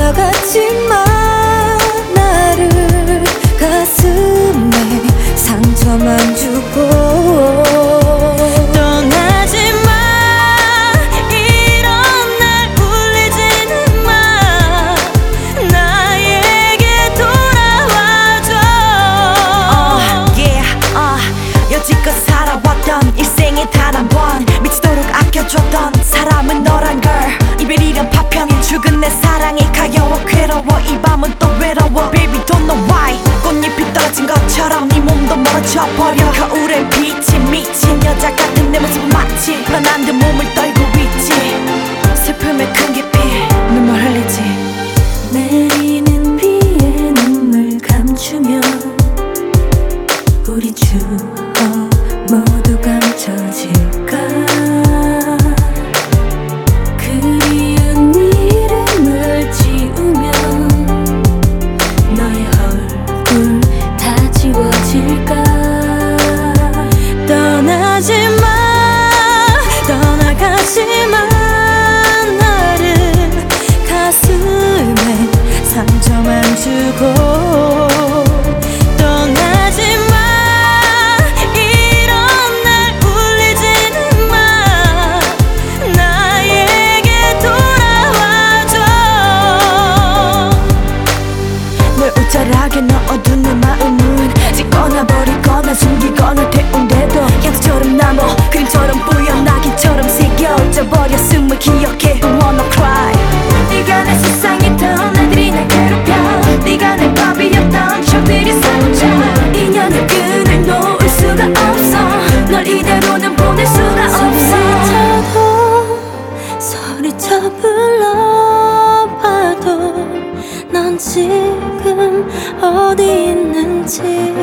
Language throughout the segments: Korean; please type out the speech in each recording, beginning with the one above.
떠나갔지만 나를 가슴에 상처만 주고 떠나지마. 이런 날 울리지는 마. 나에게 돌아와줘. 여지껏 살아왔던 일생에 단 한 번 미치도록 아껴줬던 사람은 너란 걸. 이별이란 파편인 죽은 내 사랑이 가여워 괴로워. 이 밤은 또 외로워. Baby don't know why. 꽃잎이 떨어진 것처럼 네 몸도 멀어져 버려. 거울엔 빛이 미친 여자 같은 내 모습은 마치 넌 안 돼 몸을 떨고 있지. 슬픔의 큰 깊이 눈물 흘리지. 내리는 비에 눈물 감추며 우리 추억 모두 감춰질까. 그리운 이름을 지우며 너의 얼굴 다 지워질까. 떠나지마. 떠나가지마. 나를 가슴에 상처만 주고 옷자락에 넣어둔 내 마음은 찢거나 버리거나 숨기거나 태운데도 향수처럼 남아 그림처럼 뿌연나기처럼 새겨져 버렸음을 기억해. Don't wanna cry. 네가 내 세상이던 날들이 날 괴롭혀. 네가 내 밥이었던 추억들이 사라져. 인연을 끈을 놓을 수가 없어. 널 이대로는 보낼 수가 없어. 소리쳐 불러봐도 넌 지금 어디 있는지.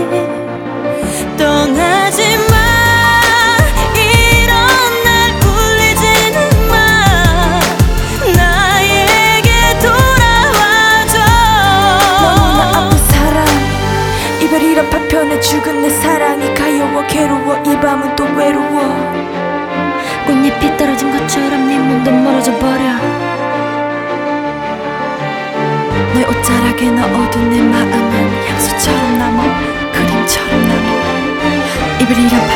떠나지마. 이런 날 울리지는 마. 나에게 돌아와줘. 너무나 아픈 사랑. 이별이란 파편에 죽은 내 사랑이 가여워 괴로워. 이 밤은 또 외로워. 꽃잎이 떨어진 것처럼 네 몸도 멀어져 버려. 내 옷자락에 넣어둔 내 마음은 향수처럼 남아 그림처럼 남아. 이별이란